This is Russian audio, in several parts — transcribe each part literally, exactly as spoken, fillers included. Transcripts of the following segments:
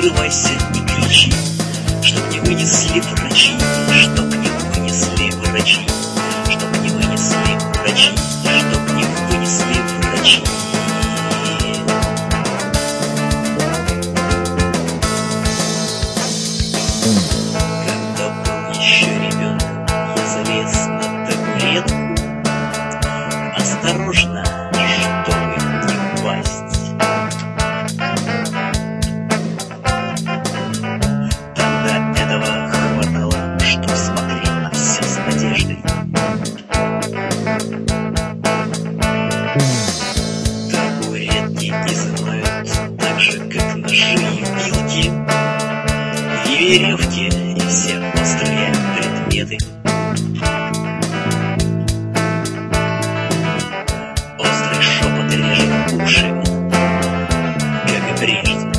надрывайся и кричи, чтоб не вынесли врачи, чтоб не вынесли врачи, чтоб не вынесли врачи, чтоб не вынесли врачи. Когда был еще ребенком, я залез на табуретку, осторожно, чтобы не упасть. Тогда этого хватало, чтоб смотреть на все с надеждой. Табуретки изымают так же, как ножи и вилки, и веревки, и все острые предметы. Острый шепот режет уши, как и прежде.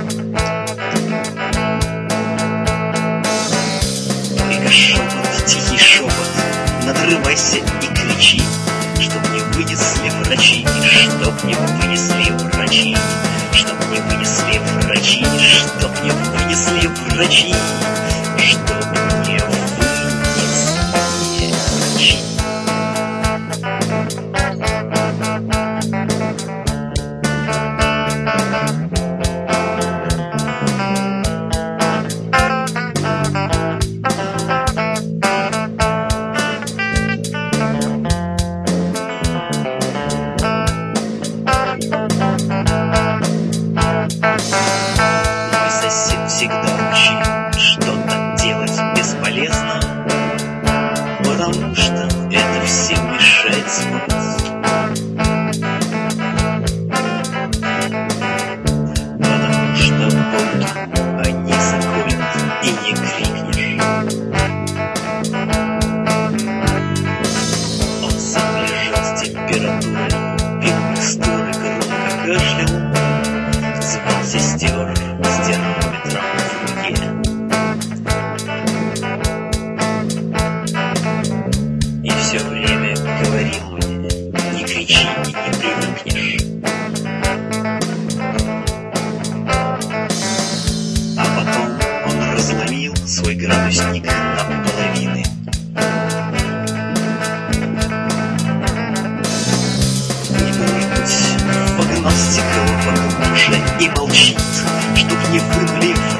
Только шепот, тихий шепот, надрывайся и кричи, чтоб не вынесли врачи, чтоб не вынесли врачи, чтоб не вынесли врачи, чтоб не вынесли врачи, чтоб не вынесли врачи. Мой сосед всегда учил, что так делать бесполезно, потому что это всем мешает спать. Потому что волки, они заколют, и не крикнешь. Он сам лежал с температурой, пил микстуры, громко кашлял, звал сестер с термометром в руке. И все время говорил мне: не кричи и не привыкнешь. А потом он разломил свой градусник на половины. Немой путь погнал стекло поглубже и молчит, чтоб не вынули